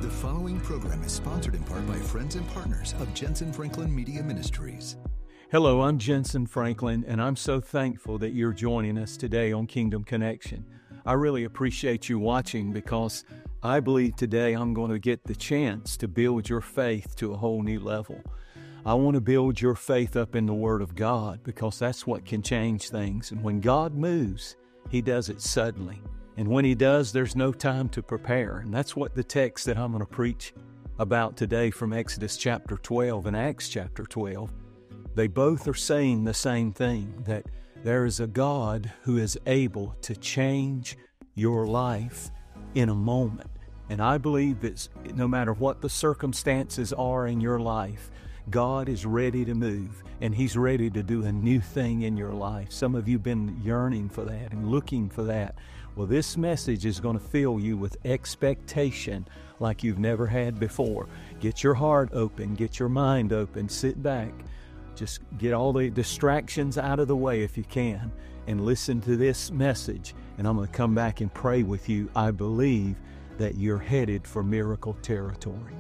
The following program is sponsored in part by friends and partners of Jensen Franklin Media Ministries. Hello, I'm Jensen Franklin, and I'm so thankful that you're joining us today on Kingdom Connection. I really appreciate you watching because I believe today I'm going to get the chance to build your faith to a whole new level. I want to build your faith up in the Word of God because that's what can change things. And when God moves, He does it suddenly. And when He does, there's no time to prepare. And that's what the text that I'm going to preach about today from Exodus chapter 12 and Acts chapter 12, they both are saying the same thing, that there is a God who is able to change your life in a moment. And I believe that no matter what the circumstances are in your life, God is ready to move, and He's ready to do a new thing in your life. Some of you have been yearning for that and looking for that. Well, this message is going to fill you with expectation like you've never had before. Get your heart open, get your mind open, sit back. Just get all the distractions out of the way if you can and listen to this message. And I'm going to come back and pray with you. I believe that you're headed for miracle territory.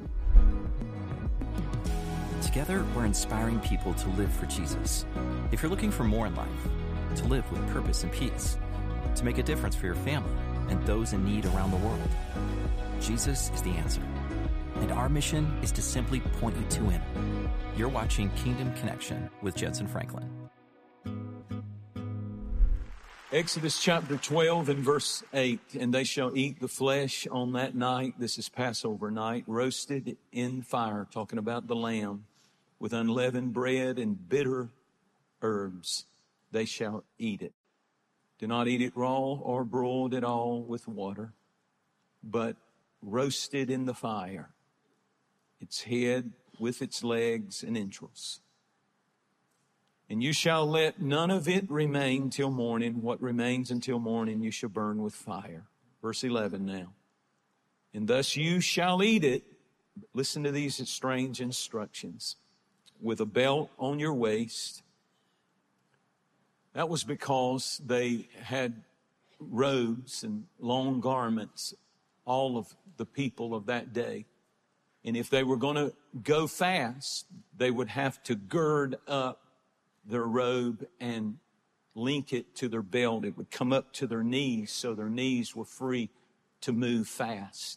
Together, we're inspiring people to live for Jesus. If you're looking for more in life, to live with purpose and peace, to make a difference for your family and those in need around the world, Jesus is the answer. And our mission is to simply point you to Him. You're watching Kingdom Connection with Jensen Franklin. Exodus chapter 12 and verse 8, and they shall eat the flesh on that night. This is Passover night, roasted in fire, talking about the lamb, with unleavened bread and bitter herbs. They shall eat it. Do not eat it raw or broiled at all with water, but roasted in the fire, its head with its legs and entrails. And you shall let none of it remain till morning. What remains until morning you shall burn with fire. Verse 11 now. And thus you shall eat it. Listen to these strange instructions. With a belt on your waist. That was because they had robes and long garments, all of the people of that day. And if they were going to go fast, they would have to gird up their robe and link it to their belt. It would come up to their knees so their knees were free to move fast.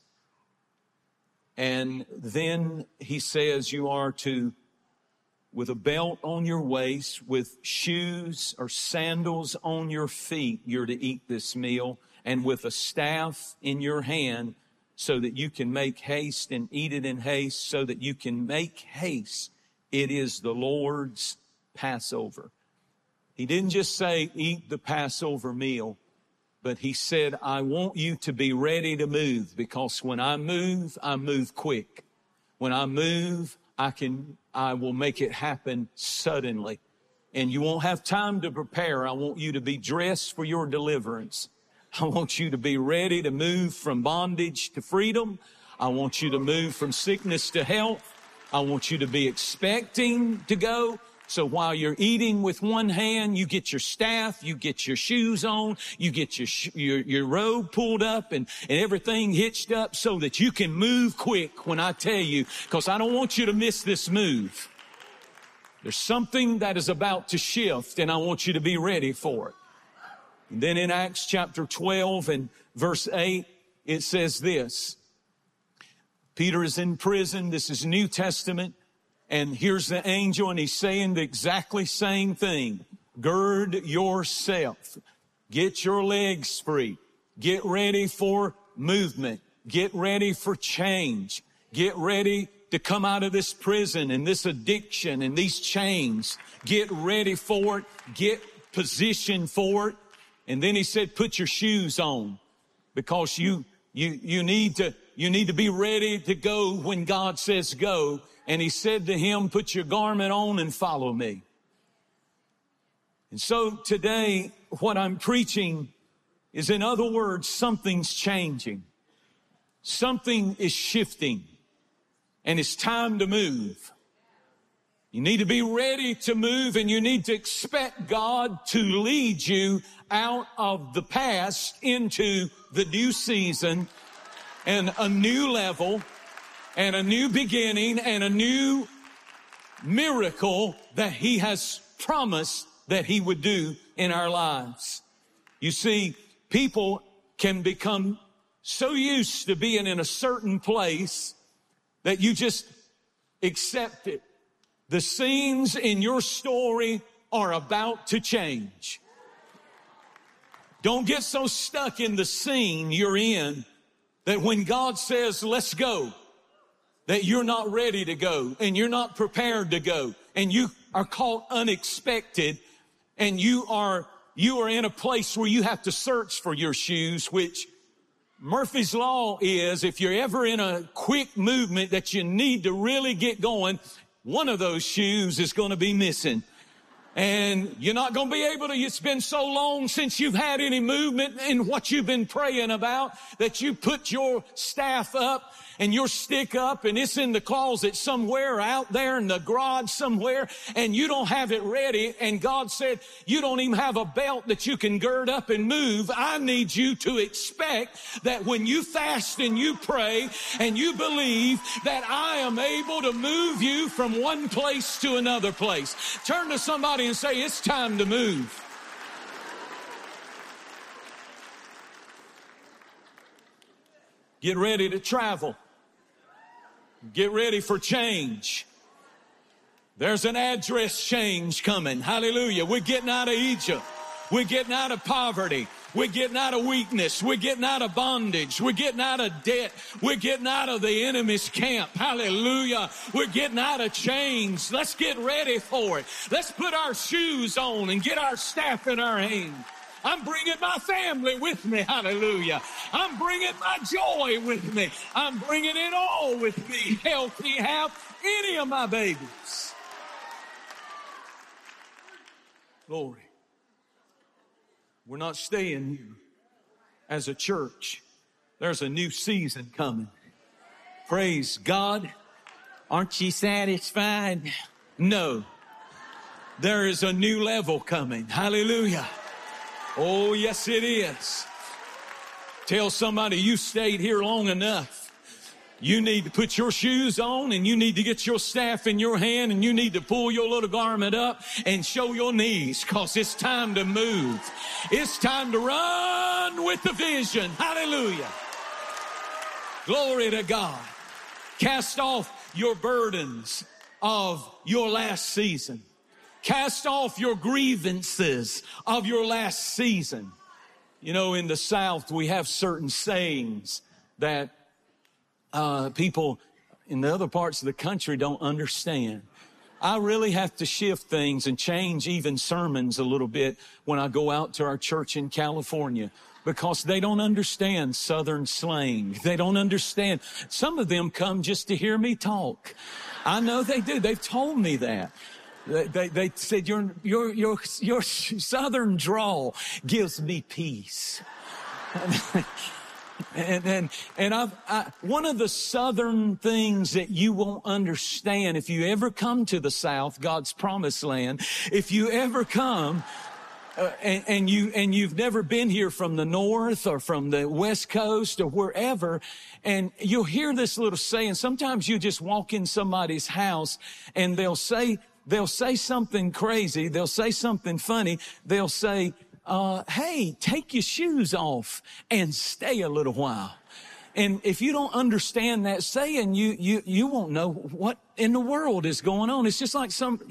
And then he says you are to, with a belt on your waist, with shoes or sandals on your feet, you're to eat this meal, and with a staff in your hand so that you can make haste and eat it in haste, so that you can make haste. It is the Lord's Passover. He didn't just say eat the Passover meal, but he said, I want you to be ready to move, because when I move quick. When I move, I will make it happen suddenly. And you won't have time to prepare. I want you to be dressed for your deliverance. I want you to be ready to move from bondage to freedom. I want you to move from sickness to health. I want you to be expecting to go. So while you're eating with one hand, you get your staff, you get your shoes on, you get your robe pulled up and everything hitched up so that you can move quick when I tell you, because I don't want you to miss this move. There's something that is about to shift, and I want you to be ready for it. And then in Acts chapter 12 and verse 8, it says this. Peter is in prison. This is New Testament. And here's the angel, and he's saying the exactly same thing. Gird yourself. Get your legs free. Get ready for movement. Get ready for change. Get ready to come out of this prison and this addiction and these chains. Get ready for it. Get positioned for it. And then he said, put your shoes on, because you need to be ready to go when God says go. And he said to him, put your garment on and follow me. And so today, what I'm preaching is, in other words, something's changing. Something is shifting. And it's time to move. You need to be ready to move, and you need to expect God to lead you out of the past into the new season and a new level and a new beginning and a new miracle that He has promised that He would do in our lives. You see, people can become so used to being in a certain place that you just accept it. The scenes in your story are about to change. Don't get so stuck in the scene you're in that when God says, let's go, that you're not ready to go and you're not prepared to go and you are caught unexpected and you are in a place where you have to search for your shoes, which Murphy's Law is if you're ever in a quick movement that you need to really get going, one of those shoes is going to be missing. And you're not going to be able to, it's been so long since you've had any movement in what you've been praying about that you put your staff up and your stick up and it's in the closet somewhere out there in the garage somewhere and you don't have it ready. And God said, you don't even have a belt that you can gird up and move. I need you to expect that when you fast and you pray and you believe that I am able to move you from one place to another place. Turn to somebody and say, it's time to move. Get ready to travel. Get ready for change. There's an address change coming. Hallelujah. We're getting out of Egypt. We're getting out of poverty. We're getting out of weakness. We're getting out of bondage. We're getting out of debt. We're getting out of the enemy's camp. Hallelujah. We're getting out of chains. Let's get ready for it. Let's put our shoes on and get our staff in our hand. I'm bringing my family with me. Hallelujah. I'm bringing my joy with me. I'm bringing it all with me. Healthy, have any of my babies. Glory. We're not staying here as a church. There's a new season coming. Praise God. Aren't you satisfied? No. There is a new level coming. Hallelujah. Oh, yes, it is. Tell somebody you stayed here long enough. You need to put your shoes on and you need to get your staff in your hand and you need to pull your little garment up and show your knees because it's time to move. It's time to run with the vision. Hallelujah. Glory to God. Cast off your burdens of your last season. Cast off your grievances of your last season. You know, in the South, we have certain sayings that people in the other parts of the country don't understand. I really have to shift things and change even sermons a little bit when I go out to our church in California because they don't understand Southern slang. They don't understand. Some of them come just to hear me talk. I know they do. They've told me that. They said, your Southern drawl gives me peace. And one of the Southern things that you won't understand if you ever come to the South, God's promised land, if you ever come, and you've never been here from the North or from the West Coast or wherever, and you'll hear this little saying. Sometimes you just walk in somebody's house and they'll say something crazy. They'll say something funny. They'll say, hey, take your shoes off and stay a little while. And if you don't understand that saying, you won't know what in the world is going on. It's just like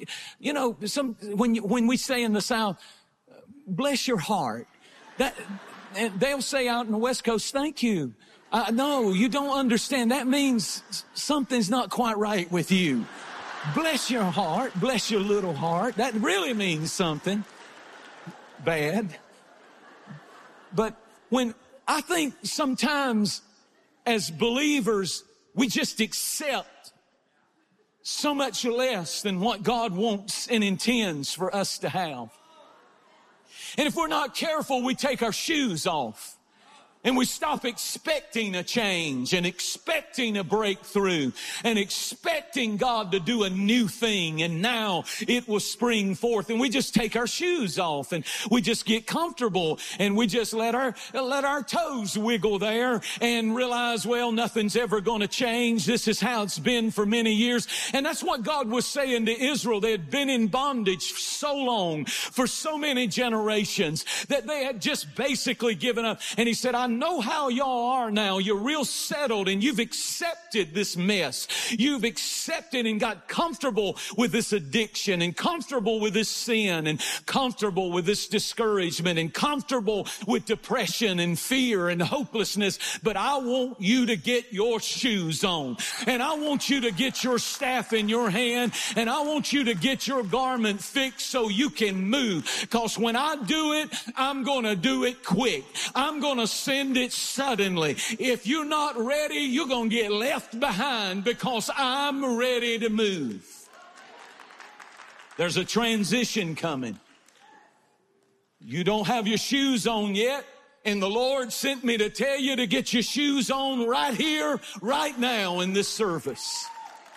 when we say in the South, bless your heart, and they'll say out in the West Coast, thank you. No, you don't understand. That means something's not quite right with you. Bless your heart, bless your little heart. That really means something bad. But when I think sometimes as believers, we just accept so much less than what God wants and intends for us to have. And if we're not careful, we take our shoes off And we stop expecting a change and expecting a breakthrough and expecting God to do a new thing. And now it will spring forth. And we just take our shoes off and we just get comfortable and we just let our toes wiggle there and realize, well, nothing's ever going to change. This is how it's been for many years. And that's what God was saying to Israel. They had been in bondage for so long, for so many generations, that they had just basically given up. And he said, I know how y'all are now. You're real settled and you've accepted this mess. You've accepted and got comfortable with this addiction and comfortable with this sin and comfortable with this discouragement and comfortable with depression and fear and hopelessness. But I want you to get your shoes on and I want you to get your staff in your hand and I want you to get your garment fixed so you can move. Because when I do it, I'm going to do it quick. I'm going to send it suddenly. If you're not ready, you're going to get left behind because I'm ready to move. There's a transition coming. You don't have your shoes on yet, and the Lord sent me to tell you to get your shoes on right here, right now in this service.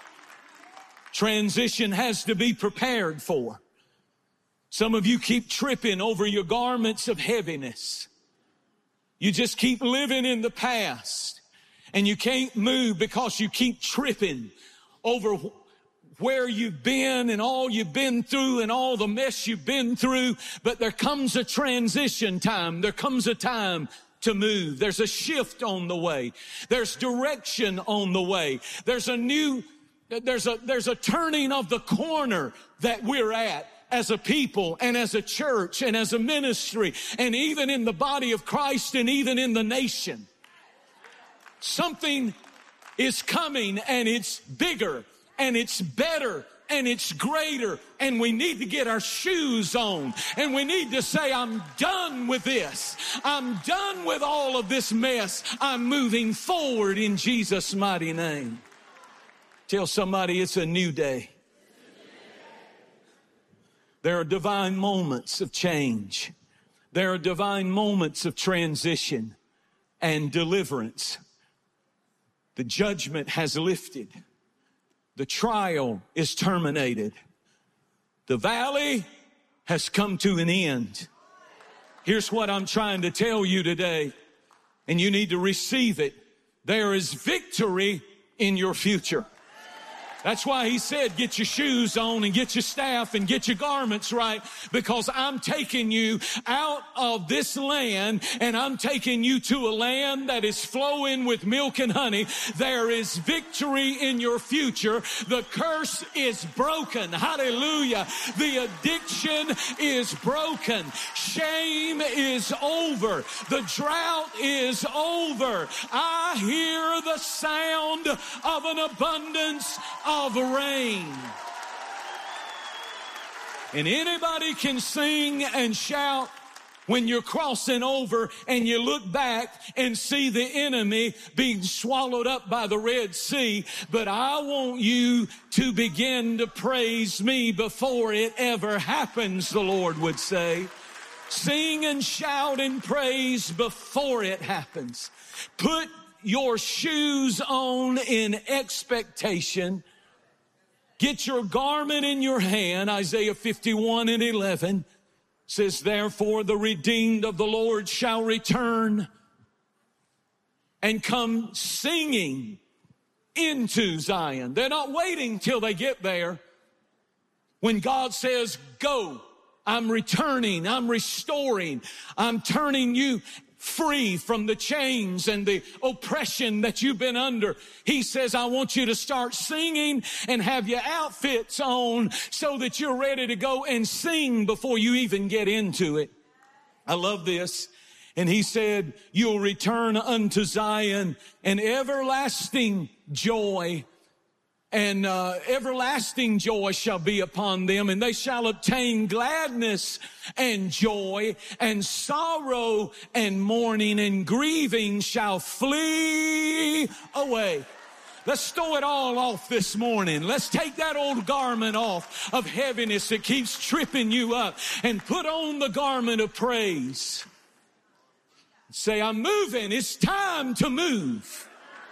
Transition has to be prepared for. Some of you keep tripping over your garments of heaviness. You just keep living in the past and you can't move because you keep tripping over where you've been and all you've been through and all the mess you've been through. But there comes a transition time. There comes a time to move. There's a shift on the way. There's direction on the way. There's a turning of the corner that we're at as a people and as a church and as a ministry and even in the body of Christ and even in the nation. Something is coming and it's bigger and it's better and it's greater and we need to get our shoes on and we need to say, I'm done with this. I'm done with all of this mess. I'm moving forward in Jesus' mighty name. Tell somebody it's a new day. There are divine moments of change. There are divine moments of transition and deliverance. The judgment has lifted. The trial is terminated. The valley has come to an end. Here's what I'm trying to tell you today, and you need to receive it. There is victory in your future. That's why he said, get your shoes on and get your staff and get your garments right, because I'm taking you out of this land and I'm taking you to a land that is flowing with milk and honey. There is victory in your future. The curse is broken. Hallelujah. The addiction is broken. Shame is over. The drought is over. I hear the sound of an abundance of rain. And anybody can sing and shout when you're crossing over and you look back and see the enemy being swallowed up by the Red Sea. But I want you to begin to praise me before it ever happens, the Lord would say. Sing and shout and praise before it happens. Put your shoes on in expectation. Get your garment in your hand. Isaiah 51:11 says, therefore the redeemed of the Lord shall return and come singing into Zion. They're not waiting till they get there. When God says, go, I'm returning, I'm restoring, I'm turning you free from the chains and the oppression that you've been under. He says, I want you to start singing and have your outfits on so that you're ready to go and sing before you even get into it. I love this. And he said, you'll return unto Zion and everlasting joy. And everlasting joy shall be upon them, and they shall obtain gladness and joy, and sorrow and mourning and grieving shall flee away. Let's throw it all off this morning. Let's take that old garment off of heaviness that keeps tripping you up and put on the garment of praise. Say, I'm moving. It's time to move.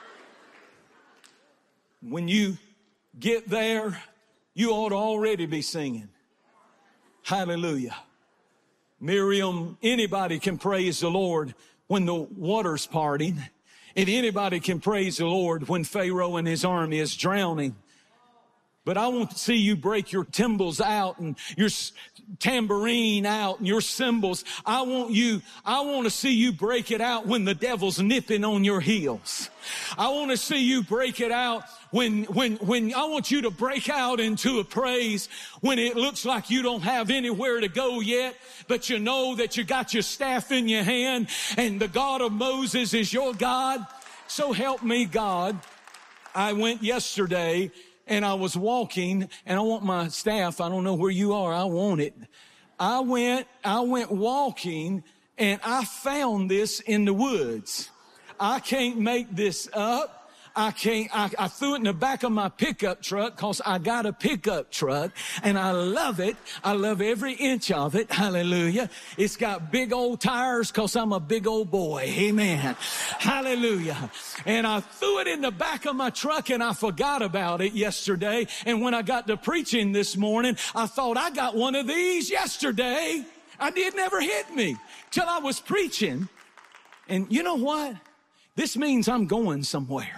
When you get there, you ought to already be singing. Hallelujah. Miriam, anybody can praise the Lord when the water's parting. And anybody can praise the Lord when Pharaoh and his army is drowning. But I want to see you break your timbrels out and your tambourine out and your cymbals. I want to see you break it out when the devil's nipping on your heels. I want to see you break it out when I want you to break out into a praise when it looks like you don't have anywhere to go yet, but you know that you got your staff in your hand and the God of Moses is your God. So help me God. I went yesterday and I was walking, and I want my staff. I don't know where you are. I want it. I went walking, and I found this in the woods. I can't make this up. I threw it in the back of my pickup truck because I got a pickup truck and I love it. I love every inch of it. Hallelujah. It's got big old tires because I'm a big old boy. Amen. Hallelujah. And I threw it in the back of my truck and I forgot about it yesterday. And when I got to preaching this morning, I thought I got one of these yesterday. It never hit me till I was preaching. And you know what? This means I'm going somewhere.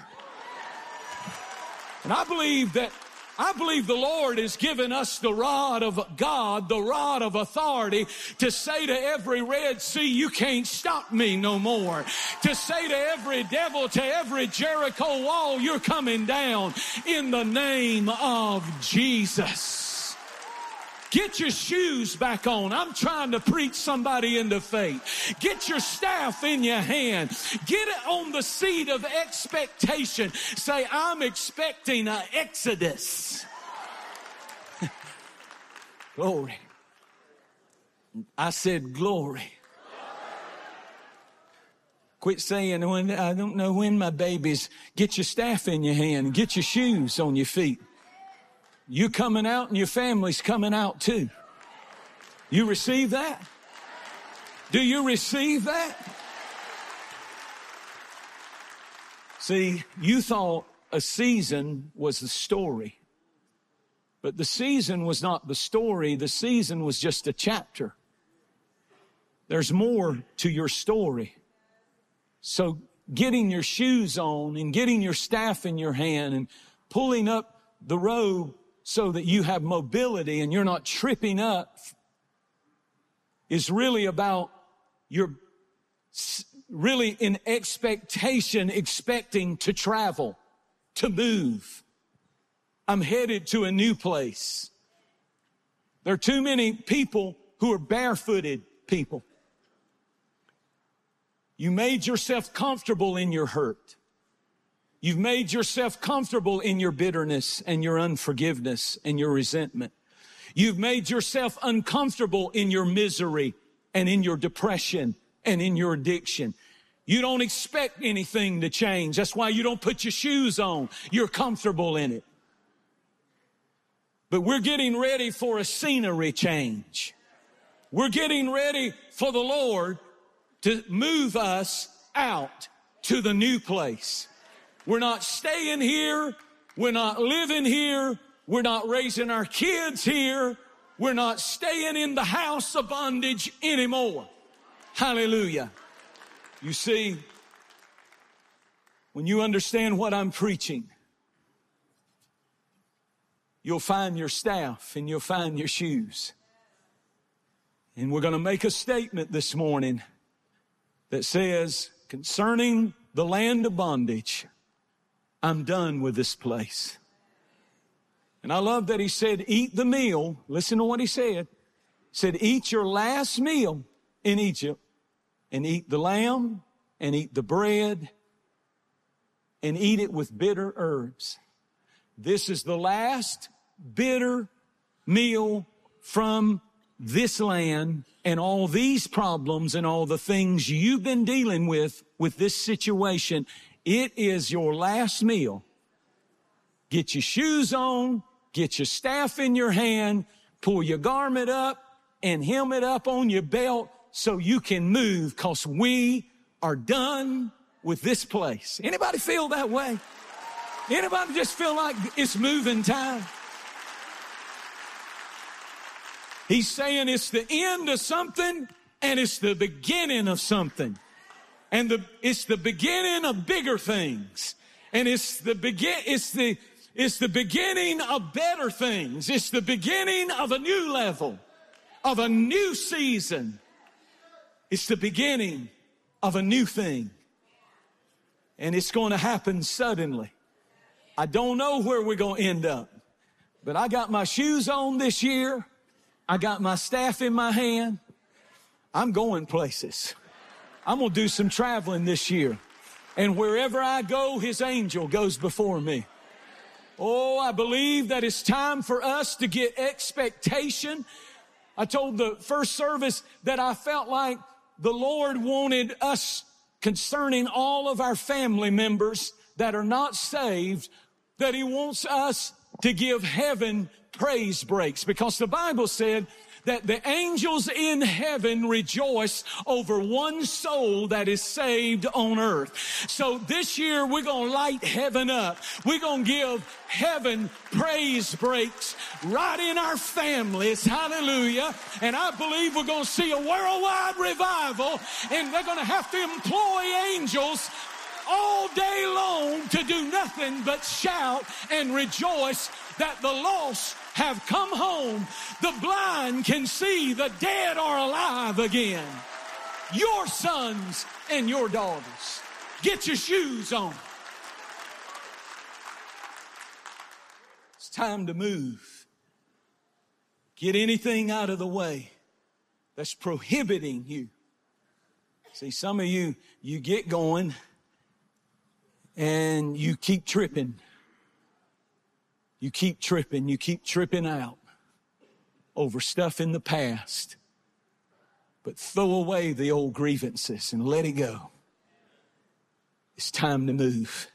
And I believe the Lord has given us the rod of God, the rod of authority to say to every Red Sea, you can't stop me no more. To say to every devil, to every Jericho wall, you're coming down in the name of Jesus. Get your shoes back on. I'm trying to preach somebody into faith. Get your staff in your hand. Get it on the seat of expectation. Say, I'm expecting an exodus. Glory. I said glory. Quit saying, I don't know when my babies. Get your staff in your hand. Get your shoes on your feet. You coming out and your family's coming out too. You receive that? Do you receive that? See, you thought a season was the story. But the season was not the story. The season was just a chapter. There's more to your story. So getting your shoes on and getting your staff in your hand and pulling up the robe so that you have mobility and you're not tripping up is really about you're really in expectation, expecting to travel, to move. I'm headed to a new place. There are too many people who are barefooted people. You made yourself comfortable in your hurt. You've made yourself comfortable in your bitterness and your unforgiveness and your resentment. You've made yourself uncomfortable in your misery and in your depression and in your addiction. You don't expect anything to change. That's why you don't put your shoes on. You're comfortable in it. But we're getting ready for a scenery change. We're getting ready for the Lord to move us out to the new place. We're not staying here. We're not living here. We're not raising our kids here. We're not staying in the house of bondage anymore. Hallelujah. You see, when you understand what I'm preaching, you'll find your staff and you'll find your shoes. And we're going to make a statement this morning that says, concerning the land of bondage, I'm done with this place. And I love that he said, eat the meal. Listen to what he said. He said, eat your last meal in Egypt and eat the lamb and eat the bread and eat it with bitter herbs. This is the last bitter meal from this land and all these problems and all the things you've been dealing with this situation. It is your last meal. Get your shoes on, get your staff in your hand, pull your garment up and helmet up on your belt so you can move, because we are done with this place. Anybody feel that way? Anybody just feel like it's moving time? He's saying it's the end of something and it's the beginning of something. And it's the beginning of bigger things. And it's the beginning of better things. It's the beginning of a new level, of a new season. It's the beginning of a new thing. And it's going to happen suddenly. I don't know where we're going to end up, but I got my shoes on this year. I got my staff in my hand. I'm going places. I'm going to do some traveling this year. And wherever I go, His angel goes before me. Oh, I believe that it's time for us to get expectation. I told the first service that I felt like the Lord wanted us, concerning all of our family members that are not saved, that He wants us to give heaven praise breaks, because the Bible said that the angels in heaven rejoice over one soul that is saved on earth. So this year we're going to light heaven up. We're going to give heaven praise breaks right in our families. Hallelujah. And I believe we're going to see a worldwide revival, and they're going to have to employ angels all day long to do nothing but shout and rejoice that the lost have come home. The blind can see, the dead are alive again. Your sons and your daughters, get your shoes on. It's time to move. Get anything out of the way that's prohibiting you. See, some of you get going and you keep tripping. You keep tripping out over stuff in the past. But throw away the old grievances and let it go. It's time to move.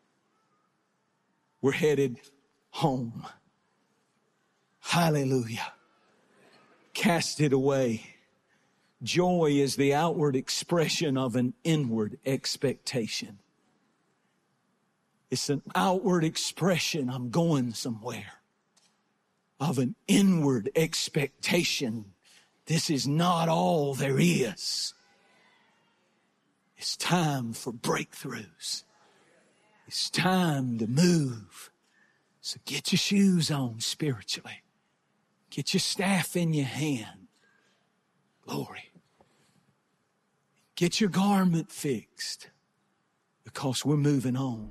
We're headed home. Hallelujah. Cast it away. Joy is the outward expression of an inward expectation. It's an outward expression, I'm going somewhere, of an inward expectation. This is not all there is. It's time for breakthroughs. It's time to move. So get your shoes on spiritually. Get your staff in your hand. Glory. Get your garment fixed, because we're moving on.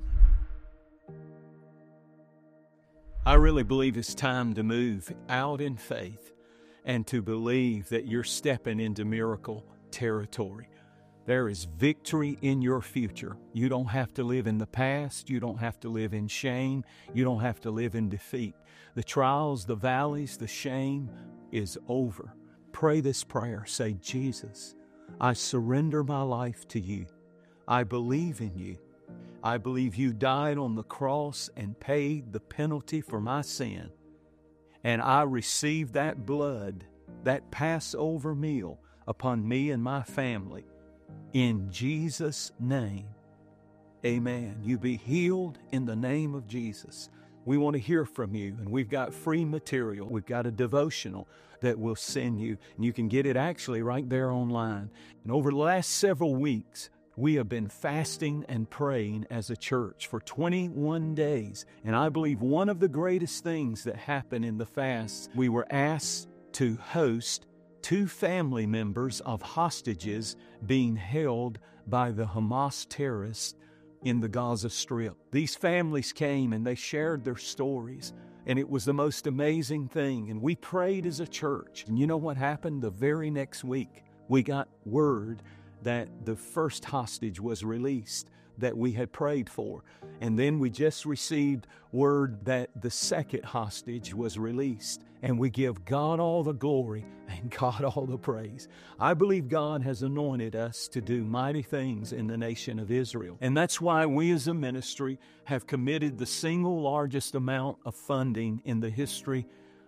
I really believe it's time to move out in faith and to believe that you're stepping into miracle territory. There is victory in your future. You don't have to live in the past. You don't have to live in shame. You don't have to live in defeat. The trials, the valleys, the shame is over. Pray this prayer. Say, Jesus, I surrender my life to you. I believe in you. I believe you died on the cross and paid the penalty for my sin. And I receive that blood, that Passover meal upon me and my family. In Jesus' name, amen. You be healed in the name of Jesus. We want to hear from you, and we've got free material. We've got a devotional that we'll send you, and you can get it actually right there online. And over the last several weeks, we have been fasting and praying as a church for 21 days. And I believe one of the greatest things that happened in the fast, we were asked to host 2 family members of hostages being held by the Hamas terrorists in the Gaza Strip. These families came and they shared their stories, and it was the most amazing thing. And we prayed as a church. And you know what happened? The very next week, we got word that the first hostage was released that we had prayed for. And then we just received word that the second hostage was released. And we give God all the glory and God all the praise. I believe God has anointed us to do mighty things in the nation of Israel. And that's why we as a ministry have committed the single largest amount of funding in the history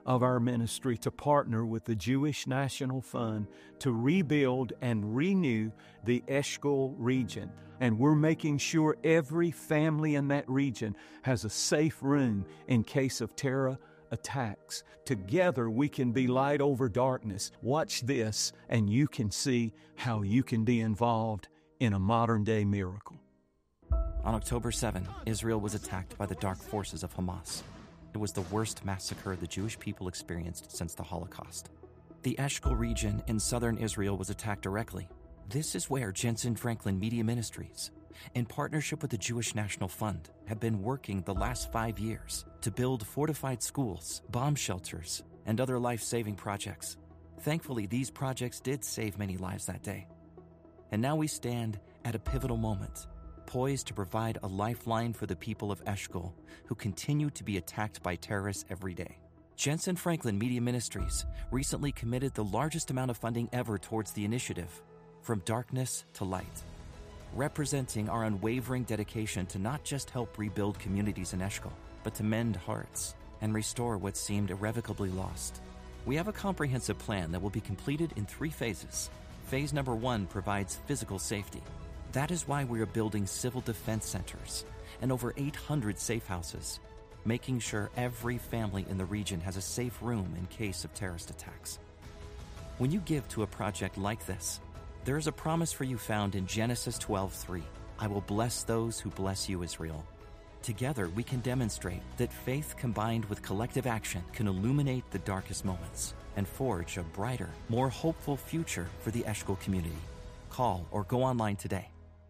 of our ministry to partner with the Jewish National Fund to rebuild and renew the Eshkol region. And we're making sure every family in that region has a safe room in case of terror attacks. Together we can be light over darkness. Watch this, and you can see how you can be involved in a modern-day miracle. On October 7, Israel was attacked by the dark forces of Hamas. It was the worst massacre the Jewish people experienced since the Holocaust. The Eshkol region in southern Israel was attacked directly. This is where Jensen Franklin Media Ministries, in partnership with the Jewish National Fund, have been working the last 5 years to build fortified schools, bomb shelters, and other life-saving projects. Thankfully, these projects did save many lives that day. And now we stand at a pivotal moment, poised to provide a lifeline for the people of Eshkol who continue to be attacked by terrorists every day. Jensen Franklin Media Ministries recently committed the largest amount of funding ever towards the initiative, From Darkness to Light, representing our unwavering dedication to not just help rebuild communities in Eshkol, but to mend hearts and restore what seemed irrevocably lost. We have a comprehensive plan that will be completed in 3 phases. Phase number 1 provides physical safety. That is why we are building civil defense centers and over 800 safe houses, making sure every family in the region has a safe room in case of terrorist attacks. When you give to a project like this, there is a promise for you found in Genesis 12:3. I will bless those who bless you, Israel. Together, we can demonstrate that faith combined with collective action can illuminate the darkest moments and forge a brighter, more hopeful future for the Eshkol community. Call or go online today.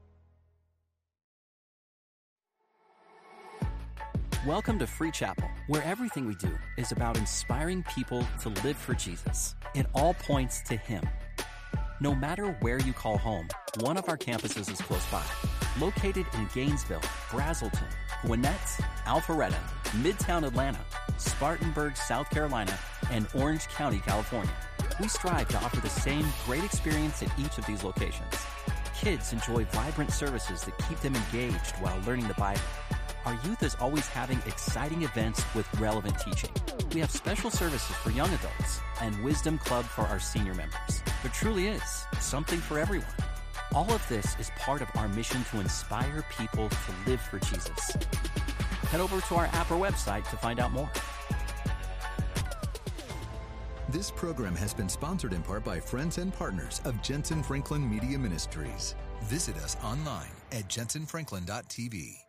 Welcome to Free Chapel, where everything we do is about inspiring people to live for Jesus in all points to Him. No matter where you call home, one of our campuses is close by. Located in Gainesville, Brazelton, Gwinnett, Alpharetta, Midtown Atlanta, Spartanburg, South Carolina, and Orange County, California. We strive to offer the same great experience at each of these locations. Kids enjoy vibrant services that keep them engaged while learning the Bible. Our youth is always having exciting events with relevant teaching. We have special services for young adults and Wisdom Club for our senior members. There truly is something for everyone. All of this is part of our mission to inspire people to live for Jesus. Head over to our app or website to find out more. This program has been sponsored in part by friends and partners of Jensen Franklin Media Ministries. Visit us online at jensenfranklin.tv.